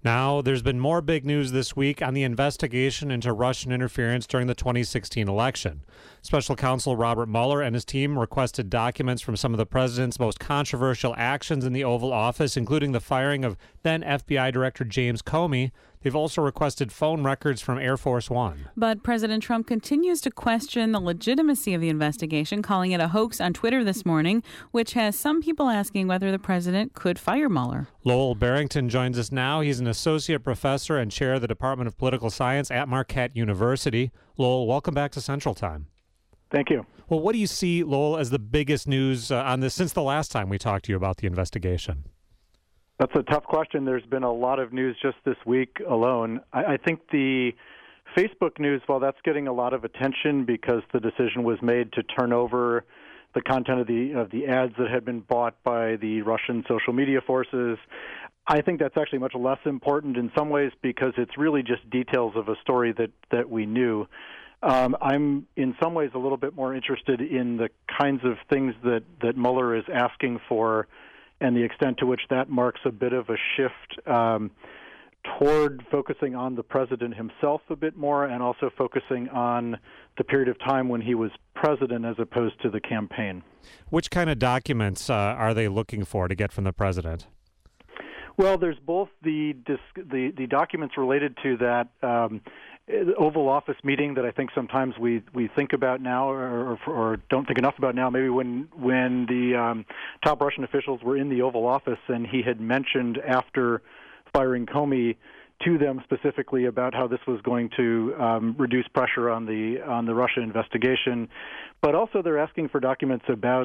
Now, there's been more big news this week on the investigation into Russian interference during the 2016 election. Special counsel Robert Mueller and his team requested documents from some of the president's most controversial actions in the Oval Office, including the firing of then FBI Director James Comey. They've also requested phone records from Air Force One. But President Trump continues to question the legitimacy of the investigation, calling it a hoax on Twitter this morning, which has some people asking whether the president could fire Mueller. Lowell Barrington joins us now. He's an associate professor and chair of the Department of Political Science at Marquette University. Lowell, welcome back to Central Time. Thank you. Well, what do you see, Lowell, as the biggest news on this since the last time we talked to you about the investigation? That's a tough question. There's been a lot of news just this week alone. I think the Facebook news, while that's getting a lot of attention because the decision was made to turn over the content of the ads that had been bought by the Russian social media forces, I think that's actually much less important in some ways because it's really just details of a story that we knew. I'm in some ways a little bit more interested in the kinds of things that Mueller is asking for and the extent to which that marks a bit of a shift toward focusing on the president himself a bit more and also focusing on the period of time when he was president as opposed to the campaign. Which kind of documents are they looking for to get from the president? Well, there's both the documents related to that Oval Office meeting that I think sometimes we think about now or don't think enough about now. Maybe when the top Russian officials were in the Oval Office and he had mentioned after firing Comey to them specifically about how this was going to reduce pressure on the Russia investigation. But also they're asking for documents about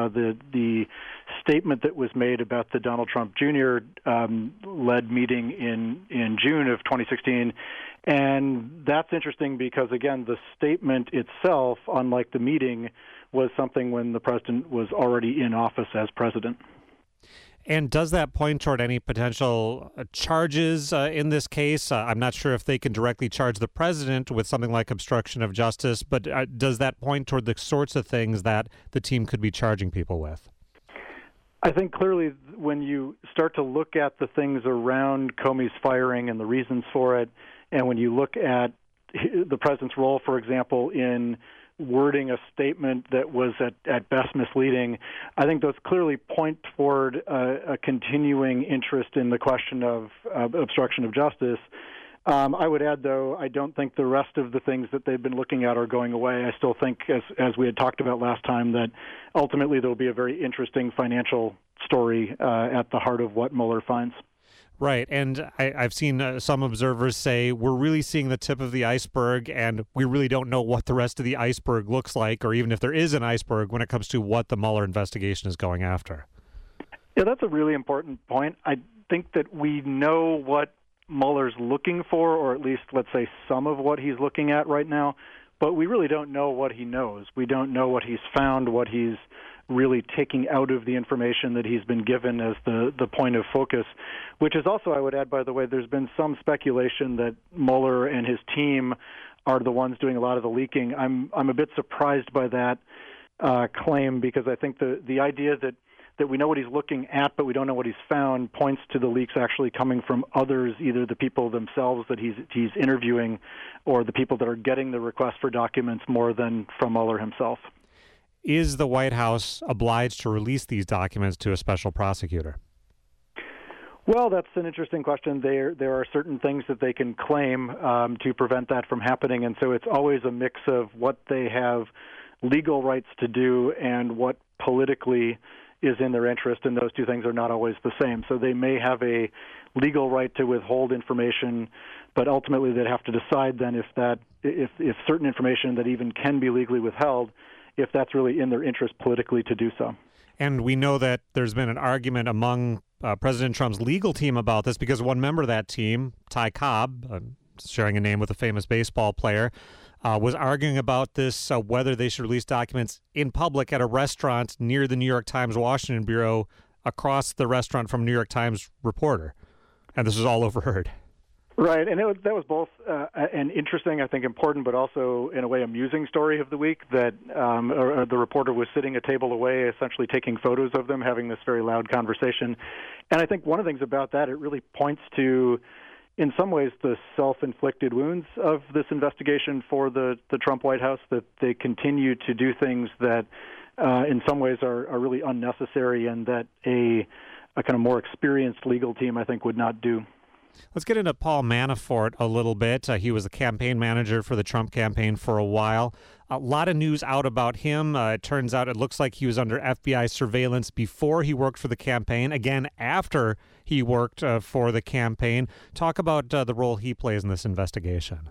the statement that was made about the Donald Trump Jr. Led meeting in June of 2016. And that's interesting because, again, the statement itself, unlike the meeting, was something when the president was already in office as president. And does that point toward any potential charges in this case? I'm not sure if they can directly charge the president with something like obstruction of justice, but does that point toward the sorts of things that the team could be charging people with? I think clearly when you start to look at the things around Comey's firing and the reasons for it, and when you look at the president's role, for example, in wording a statement that was at best misleading, I think those clearly point toward a continuing interest in the question of obstruction of justice. I would add, though, I don't think the rest of the things that they've been looking at are going away. I still think, as we had talked about last time, that ultimately there will be a very interesting financial story at the heart of what Mueller finds. Right, and I've seen some observers say we're really seeing the tip of the iceberg, and we really don't know what the rest of the iceberg looks like, or even if there is an iceberg when it comes to what the Mueller investigation is going after. Yeah, that's a really important point. I think that we know what Mueller's looking for, or at least, let's say, some of what he's looking at right now, but we really don't know what he knows. We don't know what he's found, what he's really taking out of the information that he's been given as the point of focus, which is also, I would add, by the way, there's been some speculation that Mueller and his team are the ones doing a lot of the leaking. I'm a bit surprised by that claim because I think the idea that we know what he's looking at but we don't know what he's found points to the leaks actually coming from others, either the people themselves that he's interviewing or the people that are getting the request for documents more than from Mueller himself. Is the White House obliged to release these documents to a special prosecutor? Well, that's an interesting question. There are certain things that they can claim to prevent that from happening, and so it's always a mix of what they have legal rights to do and what politically is in their interest, and those two things are not always the same. So they may have a legal right to withhold information, but ultimately they'd have to decide then if certain information that even can be legally withheld, if that's really in their interest politically to do so. And we know that there's been an argument among President Trump's legal team about this because one member of that team, Ty Cobb, sharing a name with a famous baseball player, was arguing about this, whether they should release documents in public at a restaurant near the New York Times Washington Bureau across the restaurant from New York Times reporter. And this was all overheard. Right, and that was both an interesting, I think, important, but also in a way amusing story of the week. That the reporter was sitting a table away, essentially taking photos of them, having this very loud conversation. And I think one of the things about that, it really points to, in some ways, the self-inflicted wounds of this investigation for the Trump White House. That they continue to do things that, in some ways, are really unnecessary, and that a kind of more experienced legal team, I think, would not do. Let's get into Paul Manafort a little bit. He was a campaign manager for the Trump campaign for a while. A lot of news out about him. It turns out it looks like he was under FBI surveillance before he worked for the campaign, again after he worked for the campaign. Talk about the role he plays in this investigation.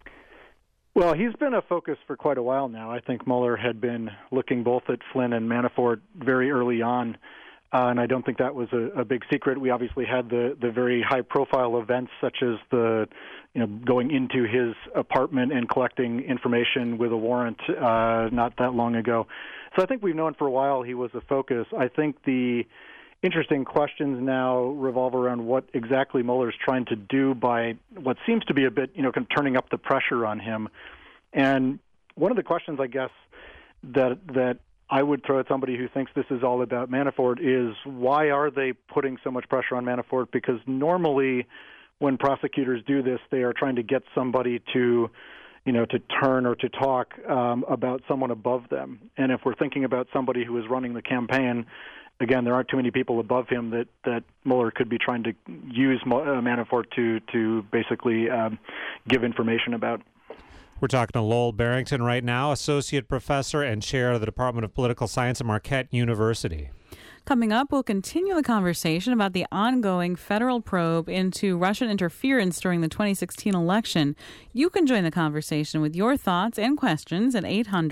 Well, he's been a focus for quite a while now. I think Mueller had been looking both at Flynn and Manafort very early on. And I don't think that was a big secret. We obviously had the very high-profile events, such as going into his apartment and collecting information with a warrant not that long ago. So I think we've known for a while he was a focus. I think the interesting questions now revolve around what exactly Mueller's trying to do by what seems to be a bit, kind of turning up the pressure on him. And one of the questions, I guess, that I would throw at somebody who thinks this is all about Manafort is, why are they putting so much pressure on Manafort? Because normally when prosecutors do this, they are trying to get somebody to turn or to talk about someone above them. And if we're thinking about somebody who is running the campaign, again, there aren't too many people above him that Mueller could be trying to use Manafort to basically give information about. We're talking to Lowell Barrington right now, Associate Professor and Chair of the Department of Political Science at Marquette University. Coming up, we'll continue the conversation about the ongoing federal probe into Russian interference during the 2016 election. You can join the conversation with your thoughts and questions at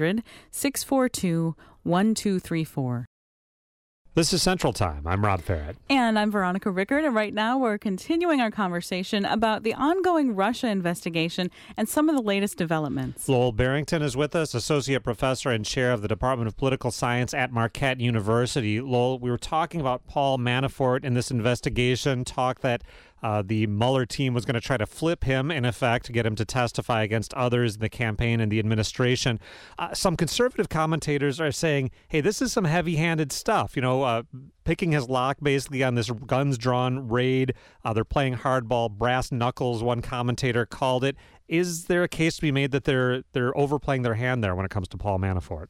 800-642-1234. This is Central Time. I'm Rob Farrett. And I'm Veronica Rickard. And right now we're continuing our conversation about the ongoing Russia investigation and some of the latest developments. Lowell Barrington is with us, Associate Professor and Chair of the Department of Political Science at Marquette University. Lowell, we were talking about Paul Manafort in this investigation, talk that the Mueller team was going to try to flip him, in effect, to get him to testify against others in the campaign and the administration. Some conservative commentators are saying, hey, this is some heavy-handed stuff, picking his lock basically on this guns-drawn raid. They're playing hardball, brass knuckles, one commentator called it. Is there a case to be made that they're overplaying their hand there when it comes to Paul Manafort?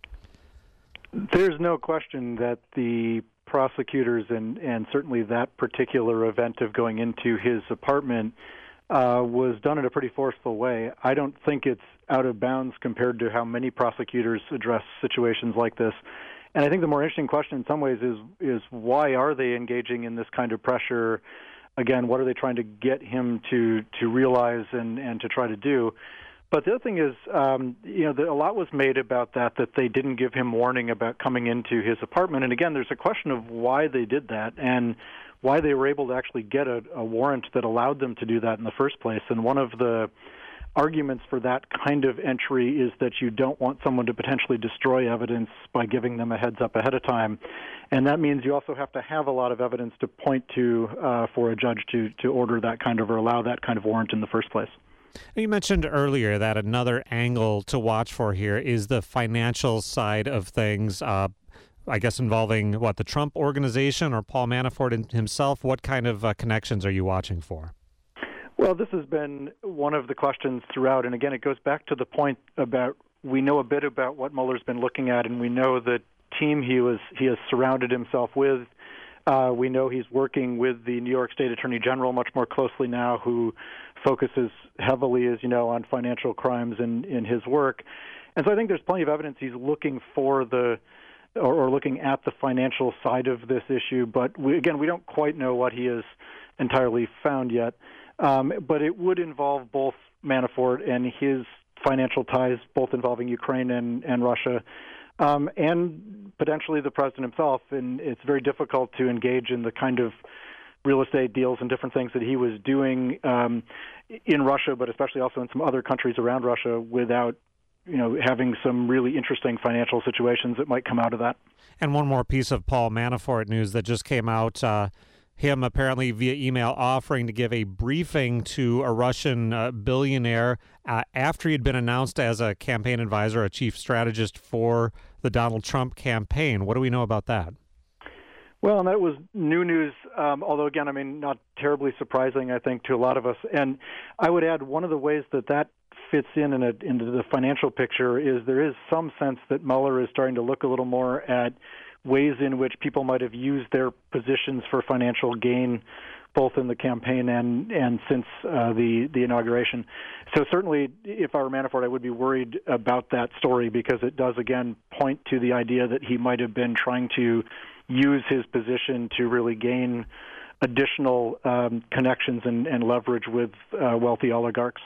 There's no question that the prosecutors and certainly that particular event of going into his apartment was done in a pretty forceful way. I don't think it's out of bounds compared to how many prosecutors address situations like this. And I think the more interesting question in some ways is why are they engaging in this kind of pressure? Again, what are they trying to get him to realize and to try to do? But the other thing is, a lot was made about that they didn't give him warning about coming into his apartment. And again, there's a question of why they did that and why they were able to actually get a warrant that allowed them to do that in the first place. And one of the arguments for that kind of entry is that you don't want someone to potentially destroy evidence by giving them a heads up ahead of time. And that means you also have to have a lot of evidence to point to for a judge to order that kind of or allow that kind of warrant in the first place. You mentioned earlier that another angle to watch for here is the financial side of things, I guess involving, the Trump organization or Paul Manafort himself. What kind of connections are you watching for? Well, this has been one of the questions throughout. And again, it goes back to the point about we know a bit about what Mueller's been looking at, and we know the team he has surrounded himself with. We know he's working with the New York State Attorney General much more closely now, who focuses heavily, as you know, on financial crimes in his work. And so I think there's plenty of evidence he's looking for or looking at the financial side of this issue. But we don't quite know what he has entirely found yet. But it would involve both Manafort and his financial ties, both involving Ukraine and Russia, and potentially the president himself. And it's very difficult to engage in the kind of real estate deals and different things that he was doing in Russia, but especially also in some other countries around Russia, without having some really interesting financial situations that might come out of that. And one more piece of Paul Manafort news that just came out. him apparently via email offering to give a briefing to a Russian billionaire after he had been announced as a campaign advisor, a chief strategist for the Donald Trump campaign. What do we know about that? Well, and that was new news, although, again, not terribly surprising, I think, to a lot of us. And I would add one of the ways that fits into the financial picture is there is some sense that Mueller is starting to look a little more at ways in which people might have used their positions for financial gain, both in the campaign and since the inauguration. So certainly, if I were Manafort, I would be worried about that story because it does, again, point to the idea that he might have been trying to use his position to really gain additional connections and leverage with wealthy oligarchs.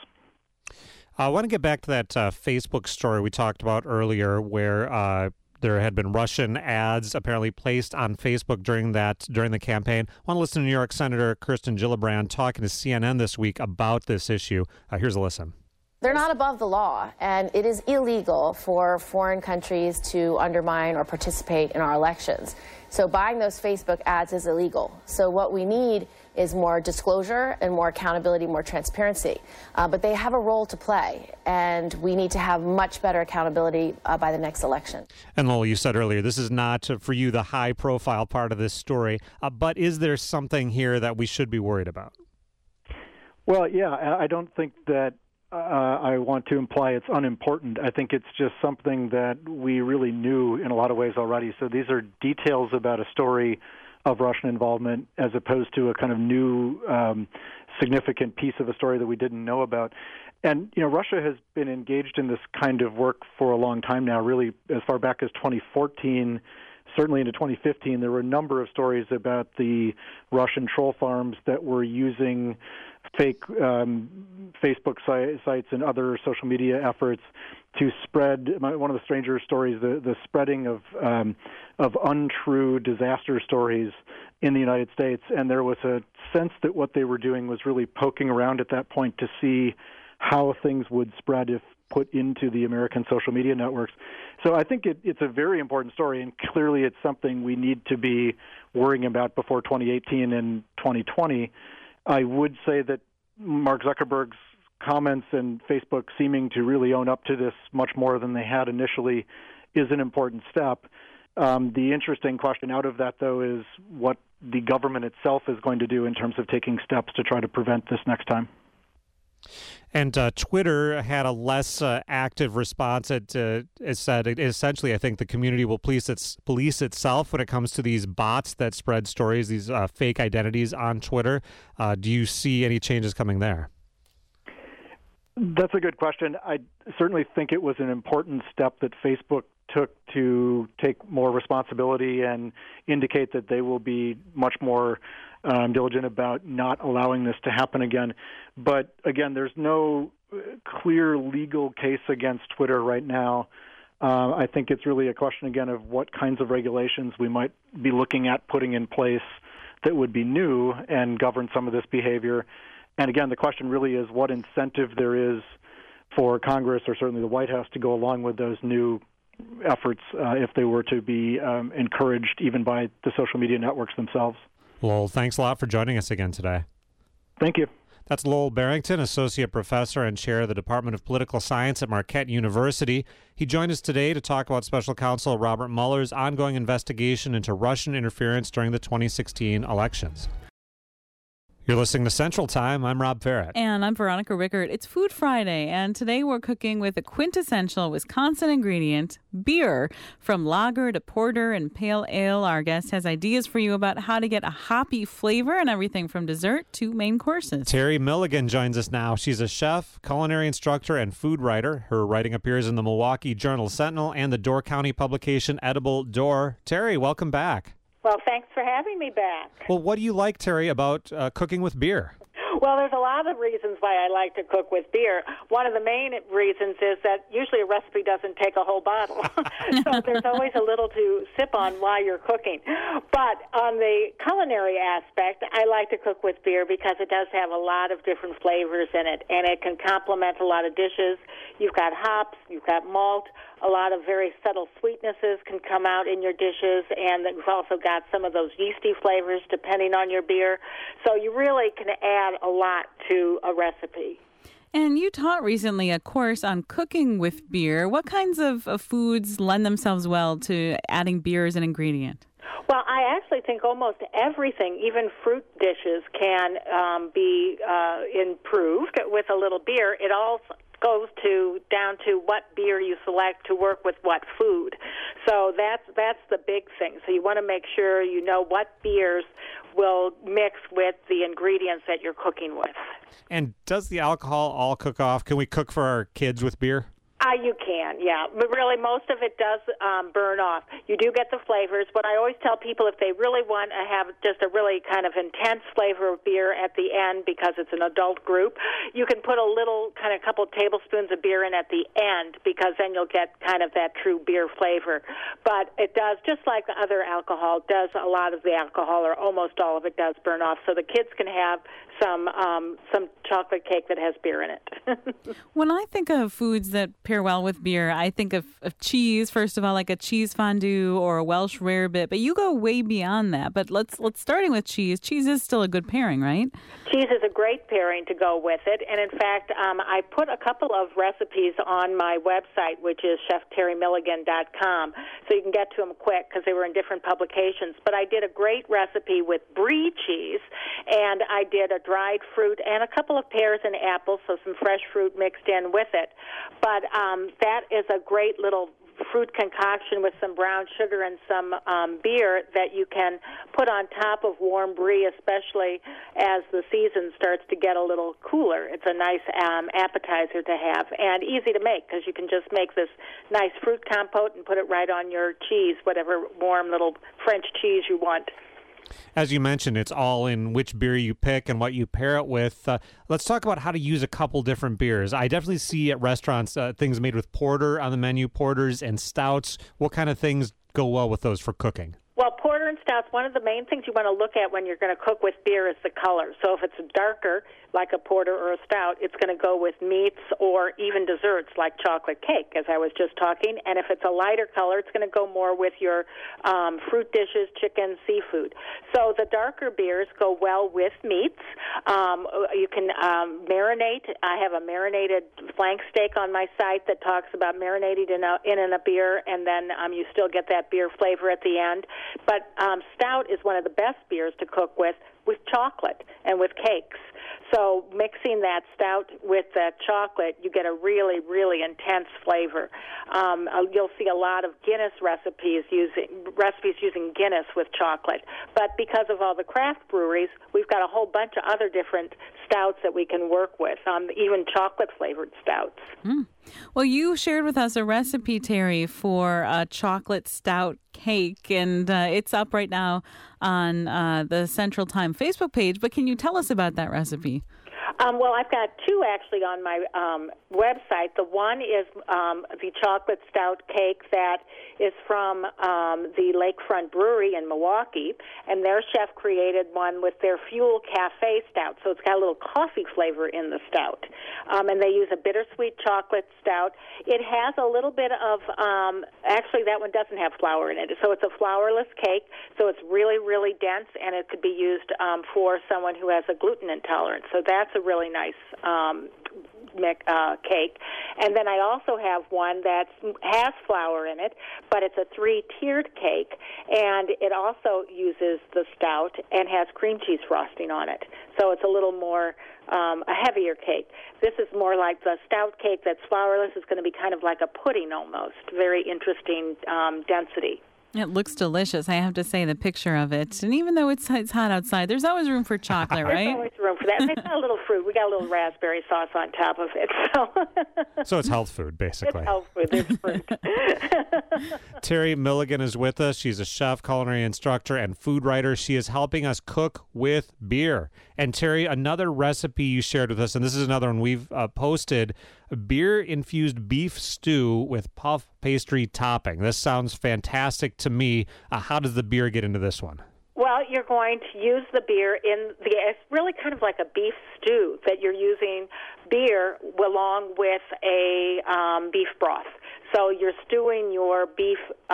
I want to get back to that Facebook story we talked about earlier where there had been Russian ads apparently placed on Facebook during the campaign. I want to listen to New York Senator Kirsten Gillibrand talking to CNN this week about this issue. Here's a listen. They're not above the law, and it is illegal for foreign countries to undermine or participate in our elections. So buying those Facebook ads is illegal. So what we need is more disclosure and more accountability, more transparency. But they have a role to play, and we need to have much better accountability by the next election. And Lowell, you said earlier, this is not, for you, the high-profile part of this story. But is there something here that we should be worried about? Well, yeah, I don't think that I want to imply it's unimportant. I think it's just something that we really knew in a lot of ways already. So these are details about a story of Russian involvement as opposed to a kind of new significant piece of a story that we didn't know about. And, Russia has been engaged in this kind of work for a long time now, really as far back as 2014. Certainly into 2015, there were a number of stories about the Russian troll farms that were using fake Facebook sites and other social media efforts to spread one of the stranger stories, the spreading of untrue disaster stories in the United States. And there was a sense that what they were doing was really poking around at that point to see how things would spread if put into the American social media networks. So I think it's a very important story, and clearly it's something we need to be worrying about before 2018 and 2020. I would say that Mark Zuckerberg's comments and Facebook seeming to really own up to this much more than they had initially is an important step. The interesting question out of that, though, is what the government itself is going to do in terms of taking steps to try to prevent this next time. And Twitter had a less active response. It said, essentially, I think the community will police itself when it comes to these bots that spread stories, these fake identities on Twitter. Do you see any changes coming there? That's a good question. I certainly think it was an important step that Facebook took to take more responsibility and indicate that they will be much more diligent about not allowing this to happen again. But again, there's no clear legal case against Twitter right now. I think it's really a question, again, of what kinds of regulations we might be looking at putting in place that would be new and govern some of this behavior. And again, the question really is what incentive there is for Congress or certainly the White House to go along with those new efforts if they were to be encouraged even by the social media networks themselves. Lowell, thanks a lot for joining us again today. Thank you. That's Lowell Barrington, Associate Professor and Chair of the Department of Political Science at Marquette University. He joined us today to talk about Special Counsel Robert Mueller's ongoing investigation into Russian interference during the 2016 elections. You're listening to Central Time. I'm Rob Farrett. And I'm Veronica Rickert. It's Food Friday, and today we're cooking with a quintessential Wisconsin ingredient, beer. From lager to porter and pale ale, our guest has ideas for you about how to get a hoppy flavor and everything from dessert to main courses. Terry Milligan joins us now. She's a chef, culinary instructor, and food writer. Her writing appears in the Milwaukee Journal-Sentinel and the Door County publication Edible Door. Terry, welcome back. Well, thanks for having me back. Well, what do you like, Terry, about cooking with beer? Well, there's a lot of reasons why I like to cook with beer. One of the main reasons is that usually a recipe doesn't take a whole bottle. So there's always a little to sip on while you're cooking. But on the culinary aspect, I like to cook with beer because it does have a lot of different flavors in it, and it can complement a lot of dishes. You've got hops, you've got malt, a lot of very subtle sweetnesses can come out in your dishes, and you've also got some of those yeasty flavors depending on your beer. So you really can add a lot to a recipe. And you taught recently a course on cooking with beer. What kinds of foods lend themselves well to adding beer as an ingredient? Well, I actually think almost everything, even fruit dishes, can be improved with a little beer. It all goes down to what beer you select to work with what food. So that's the big thing. So you want to make sure you know what beers will mix with the ingredients that you're cooking with. And does the alcohol all cook off? Can we cook for our kids with beer? You can, yeah. But really, most of it does burn off. You do get the flavors, but I always tell people if they really want to have just a really kind of intense flavor of beer at the end, because it's an adult group, you can put a little kind of couple tablespoons of beer in at the end, because then you'll get kind of that true beer flavor. But it does, just like the other alcohol, does a lot of the alcohol, or almost all of it, does burn off. So the kids can have some chocolate cake that has beer in it. When I think of foods that pair well with beer, I think of cheese, first of all, like a cheese fondue or a Welsh rarebit, but you go way beyond that. But let's starting with cheese. Cheese is still a good pairing, right? Cheese is a great pairing to go with it, and in fact, I put a couple of recipes on my website, which is chefterrymilligan.com, so you can get to them quick because they were in different publications. But I did a great recipe with brie cheese, and I did a dried fruit and a couple of pears and apples, so some fresh fruit mixed in with it. But that is a great little fruit concoction with some brown sugar and some beer that you can put on top of warm brie, especially as the season starts to get a little cooler. It's a nice appetizer to have, and easy to make, because you can just make this nice fruit compote and put it right on your cheese, whatever warm little French cheese you want. As you mentioned, it's all in which beer you pick and what you pair it with. Let's talk about how to use a couple different beers. I definitely see at restaurants things made with porter on the menu, porters and stouts. What kind of things go well with those for cooking? Well, porter and stouts, one of the main things you want to look at when you're going to cook with beer is the color. So if it's darker, like a porter or a stout, it's going to go with meats or even desserts like chocolate cake, as I was just talking. And if it's a lighter color, it's going to go more with your fruit dishes, chicken, seafood. So the darker beers go well with meats. You can marinate. I have a marinated flank steak on my site that talks about marinating in a beer, and then you still get that beer flavor at the end. But stout is one of the best beers to cook with chocolate and with cakes. So mixing that stout with that chocolate, you get a really, really intense flavor. You'll see a lot of Guinness recipes using Guinness with chocolate. But because of all the craft breweries, we've got a whole bunch of other different stouts that we can work with, even chocolate-flavored stouts. Mm. Well, you shared with us a recipe, Terry, for a chocolate stout cake, and it's up right now on the Central Time Facebook page. But can you tell us about that recipe? Well, I've got two actually on my website. The one is the chocolate stout cake that is from the Lakefront Brewery in Milwaukee, and their chef created one with their Fuel Cafe stout, so it's got a little coffee flavor in the stout. And they use a bittersweet chocolate stout. It has a little bit of, actually that one doesn't have flour in it, so it's a flourless cake, so it's really, really dense, and it could be used for someone who has a gluten intolerance. So that's a really nice cake. And then I also have one that has flour in it, but it's a 3-tiered cake, and it also uses the stout and has cream cheese frosting on it. So it's a little more, a heavier cake. This is more like the stout cake that's flourless. It's going to be kind of like a pudding almost. Very interesting density. It looks delicious. I have to say, the picture of it. And even though it's hot outside, there's always room for chocolate, right? There's always room for that. And it's got a little fruit. We got a little raspberry sauce on top of it. So it's health food, basically. It's health food. There's fruit. Terry Milligan is with us. She's a chef, culinary instructor, and food writer. She is helping us cook with beer. And Terry, another recipe you shared with us, and this is another one we've posted, a beer-infused beef stew with puff pastry topping. This sounds fantastic to me. How does the beer get into this one? Well, you're going to use the beer it's really kind of like a beef stew that you're using beer along with a beef broth. So you're stewing your beef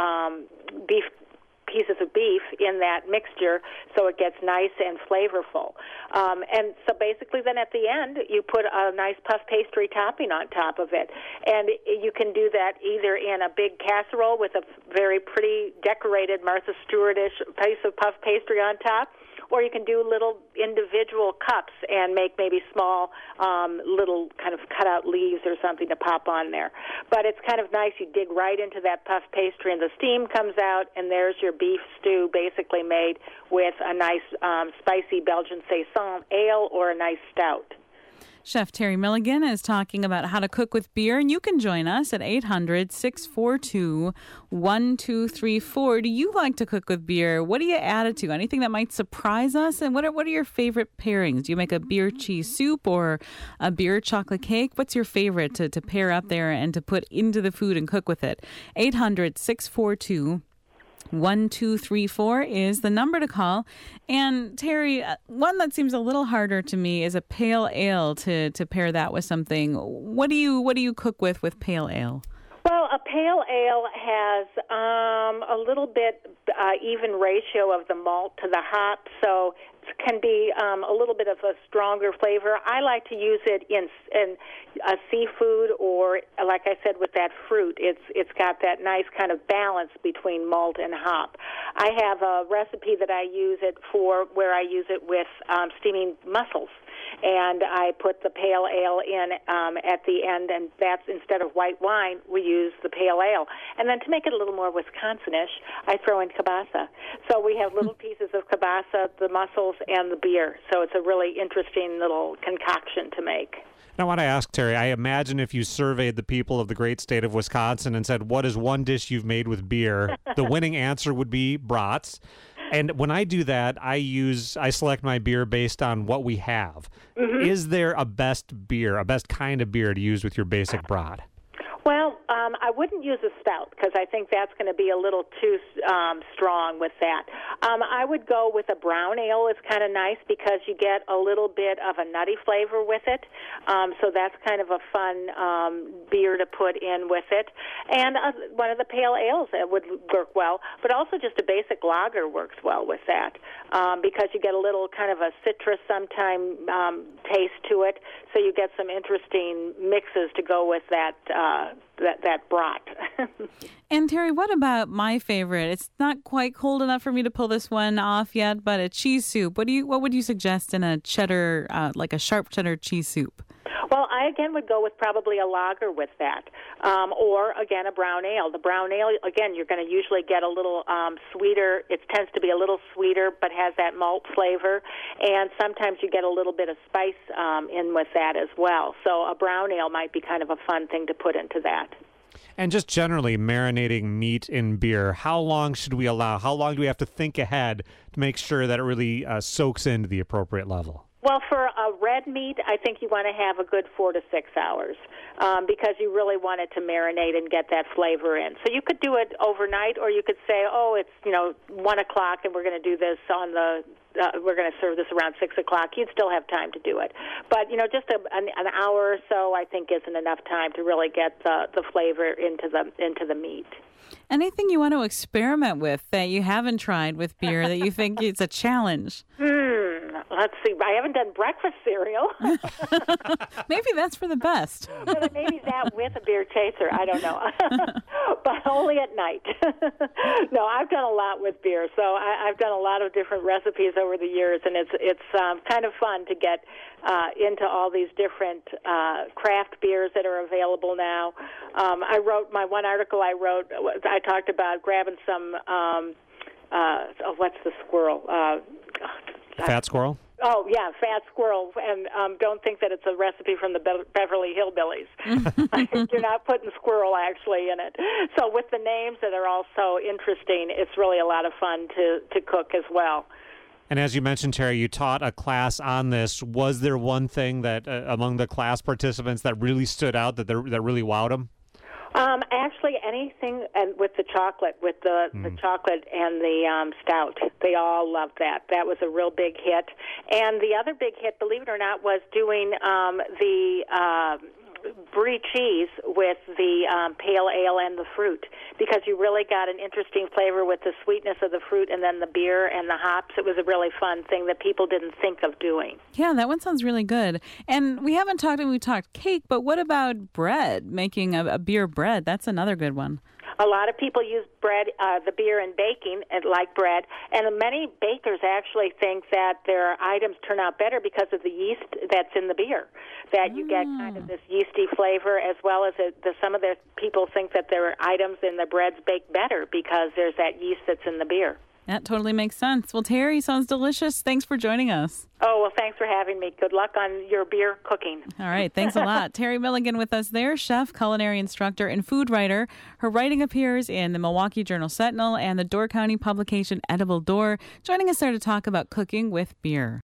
pieces of beef in that mixture so it gets nice and flavorful. And so basically then at the end, you put a nice puff pastry topping on top of it. And you can do that either in a big casserole with a very pretty decorated Martha Stewart-ish piece of puff pastry on top, or you can do little individual cups and make maybe small little kind of cut-out leaves or something to pop on there. But it's kind of nice. You dig right into that puff pastry, and the steam comes out, and there's your beef stew basically made with a nice spicy Belgian Saison ale or a nice stout. Chef Terry Milligan is talking about how to cook with beer, and you can join us at 800-642-1234. Do you like to cook with beer? What do you add it to? Anything that might surprise us? And what are your favorite pairings? Do you make a beer cheese soup or a beer chocolate cake? What's your favorite to pair up there and to put into the food and cook with it? 800-642-1234 is the number to call. And Terry, one that seems a little harder to me is a pale ale to pair that with something. What do you cook with pale ale? Well, a pale ale has a little bit even ratio of the malt to the hop, so it can be a little bit of a stronger flavor. I like to use it in a seafood, or like I said, with that fruit. It's got that nice kind of balance between malt and hop. I have a recipe that I use it for where I use it with steaming mussels. And I put the pale ale in at the end, and that's instead of white wine, we use the pale ale. And then to make it a little more Wisconsin-ish, I throw in kielbasa. So we have little pieces of kielbasa, the mussels, and the beer. So it's a really interesting little concoction to make. And I want to ask, Terry, I imagine if you surveyed the people of the great state of Wisconsin and said, what is one dish you've made with beer, the winning answer would be brats. And when I do that, I select my beer based on what we have. Mm-hmm. Is there a best kind of beer to use with your basic brat? Well, I wouldn't use a stout because I think that's going to be a little too strong with that. I would go with a brown ale. It's kind of nice because you get a little bit of a nutty flavor with it. So that's kind of a fun beer to put in with it. And one of the pale ales would work well, but also just a basic lager works well with that because you get a little kind of a citrus sometime taste to it. So you get some interesting mixes to go with that brat. And Terry, what about my favorite? It's not quite cold enough for me to pull this one off yet, but a cheese soup. What would you suggest in a cheddar, like a sharp cheddar cheese soup? Well, I again would go with probably a lager with that, or again a brown ale. The brown ale, again, you're going to usually get a little sweeter. It tends to be a little sweeter, but has that malt flavor, and sometimes you get a little bit of spice in with that as well. So a brown ale might be kind of a fun thing to put into that. And just generally marinating meat in beer, how long should we allow? How long do we have to think ahead to make sure that it really soaks into the appropriate level? Well, for a red meat, I think you want to have a good 4 to 6 hours because you really want it to marinate and get that flavor in. So you could do it overnight, or you could say, it's 1 o'clock and we're going to do this on the. We're going to serve this around 6 o'clock. You'd still have time to do it, but just an hour or so, I think, isn't enough time to really get the flavor into the meat. Anything you want to experiment with that you haven't tried with beer that you think it's a challenge? let's see. I haven't done breakfast cereal. Maybe that's for the best. Maybe that with a beer chaser. I don't know. But only at night. No, I've done a lot with beer. So I've done a lot of different recipes over the years, and it's kind of fun to get into all these different craft beers that are available now. I wrote my one article I talked about grabbing some, what's the squirrel? Fat squirrel? Oh, yeah, fat squirrel. And don't think that it's a recipe from the Beverly Hillbillies. You're not putting squirrel actually in it. So with the names that are all so interesting, it's really a lot of fun to cook as well. And as you mentioned, Terry, you taught a class on this. Was there one thing that among the class participants that really stood out, that really wowed them? Actually, anything with the chocolate, with the chocolate and the stout, they all loved that. That was a real big hit. And the other big hit, believe it or not, was doing the brie cheese with the pale ale and the fruit, because you really got an interesting flavor with the sweetness of the fruit and then the beer and the hops. It was a really fun thing that people didn't think of doing. Yeah, that one sounds really good. And we talked cake, but what about bread, making a beer bread? That's another good one. A lot of people use bread, the beer in baking, like bread, and many bakers actually think that their items turn out better because of the yeast that's in the beer, that you get kind of this yeasty flavor, as well as some of the people think that their items in the breads bake better because there's that yeast that's in the beer. That totally makes sense. Well, Terry, sounds delicious. Thanks for joining us. Oh, well, thanks for having me. Good luck on your beer cooking. All right. Thanks a lot. Terry Milligan with us there, chef, culinary instructor, and food writer. Her writing appears in the Milwaukee Journal Sentinel and the Door County publication Edible Door. Joining us there to talk about cooking with beer.